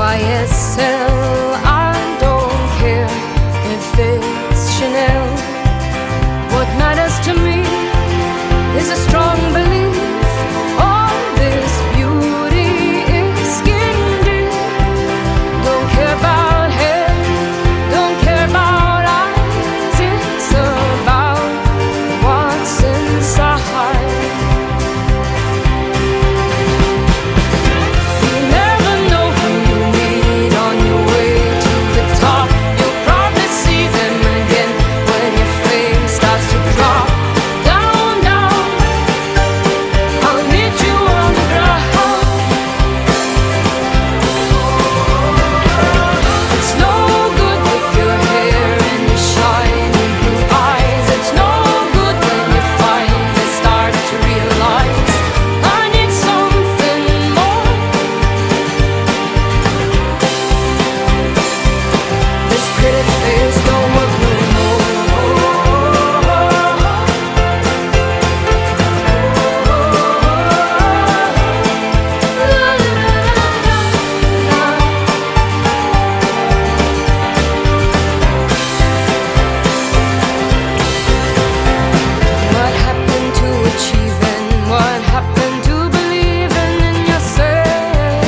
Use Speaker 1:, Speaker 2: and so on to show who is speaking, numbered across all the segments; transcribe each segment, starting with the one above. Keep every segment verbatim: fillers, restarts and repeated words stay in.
Speaker 1: Y S L. I don't care if it's Chanel. What matters to me is a strong belief. All this beauty is skin deep. Don't care about hair, don't care about eyes. It's about what's inside. You never know who you meet on your way to the top. You'll probably see them again when your fame starts to drop. Down, down, I'll meet you on the ground. It's no good with your hair and your shiny blue eyes. It's no good when you finally start to realize I need something more. This pretty face don't work no What happened to achieving? What happened to believing in yourself?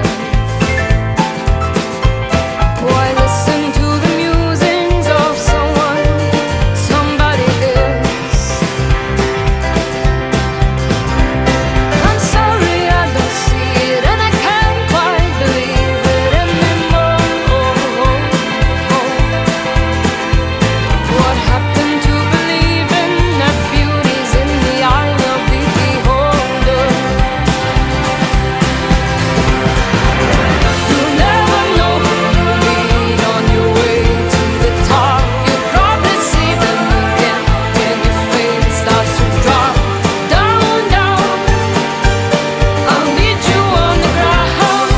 Speaker 1: Why listen to the musings of someone, somebody else? I'm sorry I don't see it, and I can't quite believe it anymore. What happened to believing that beauty's in the eye of the beholder? You'll never know who you meet on your way to the top. You'll probably see them again when your fame starts to drop. Down, down, I'll meet you on the ground.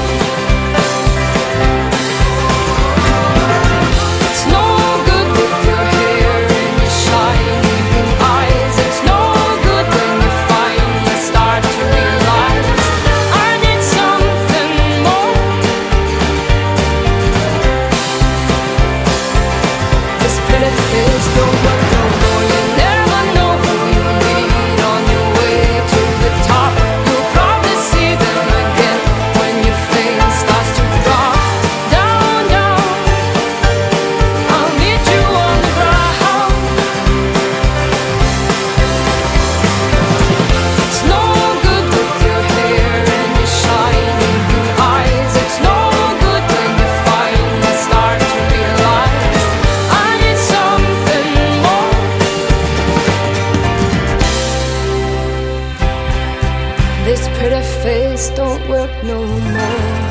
Speaker 1: It's no good with your hair and your shiny blue eyes. It's no good when you finally start to realize I need something more. This pretty face don't work no more. You never know who you meet on your way to the top. You'll probably see them again when your fame starts to drop. Down, down, I'll meet you on the ground. It's no good with your hair and your shiny blue eyes. It's no good when you finally start to realize I need something more. This pretty face don't work no more.